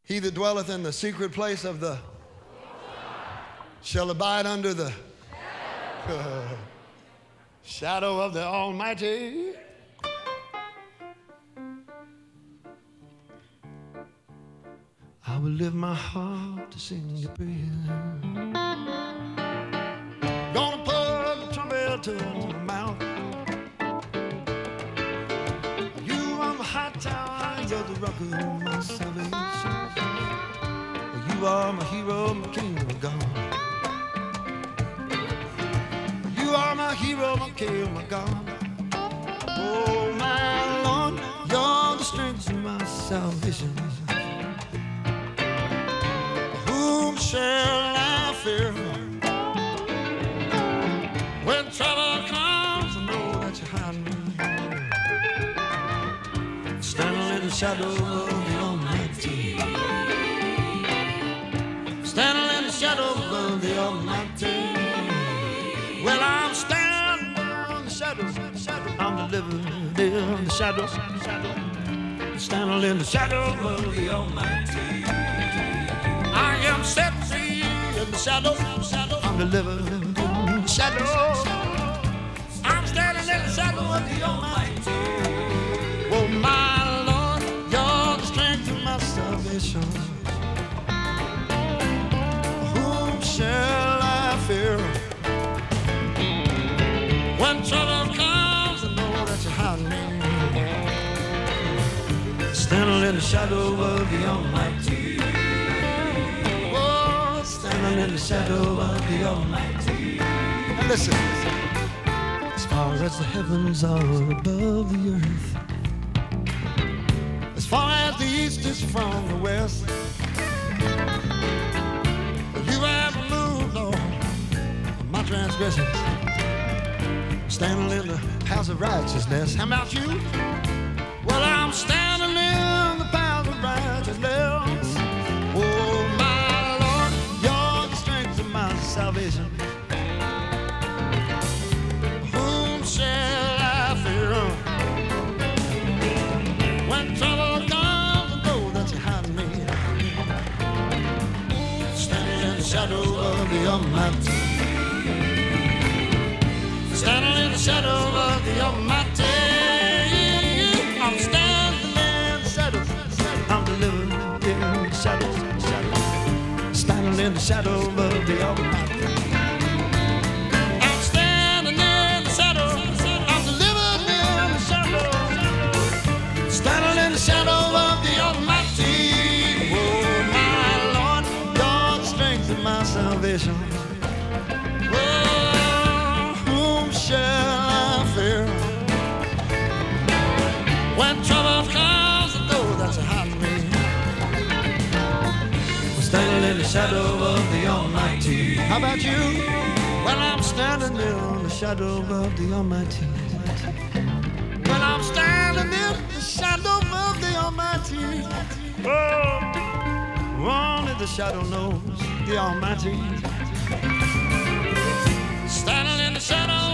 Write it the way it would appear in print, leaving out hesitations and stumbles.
He that dwelleth in the secret place of the shall abide under the shadow of the Almighty. I will lift my heart to sing your praise. Gonna put the trumpet to my mouth. You are my high tower, you're the rock of my salvation. You are my hero, my king, my God. You are my hero, my king, my God. Oh, my Lord, you're the strength of my salvation. Whom shall I fear? When trouble comes, I know that you hide me. Standing in the shadow of the Almighty. Standing in the shadow of the Almighty. Well, I'm standing in the shadow. I'm delivered in the shadow. Standing in the shadow of the Almighty. I am set free in the shadow. I'm delivered in the shadow. I'm standing in the shadow of the Almighty. Oh, my Lord, you're the strength of my salvation. Whom shall I fear? When trouble comes, I know that you hide me. Standing in the shadow of the Almighty. Oh, standing in the shadow of the Almighty. Now listen. As far as the heavens are above the earth, as far as the east is from the west, you have removed all my transgressions. Standing in the path of righteousness. How about you? Well, I'm standing in the path of righteousness. Oh, my Lord, you're the strength of my salvation. Whom shall I fear? When trouble comes, I know that you hide me. Standing in the shadow of the Almighty. Standing in the shadow of the Almighty. I'm standing in the shadow. I'm delivered in the shadow. Standing in the shadow of the Almighty. I'm standing in the shadow. I'm delivered in the shadow. Standing in the shadow of the Almighty. Oh, my Lord, you're the strength of my salvation. Shall I fear? When trouble comes, I know that you hide me. I'm standing in the shadow of the Almighty. How about you? Well, I'm standing in the shadow of the Almighty. Well, I'm standing in the shadow of the Almighty. Oh, only the shadow knows the Almighty. Standing in the shadow.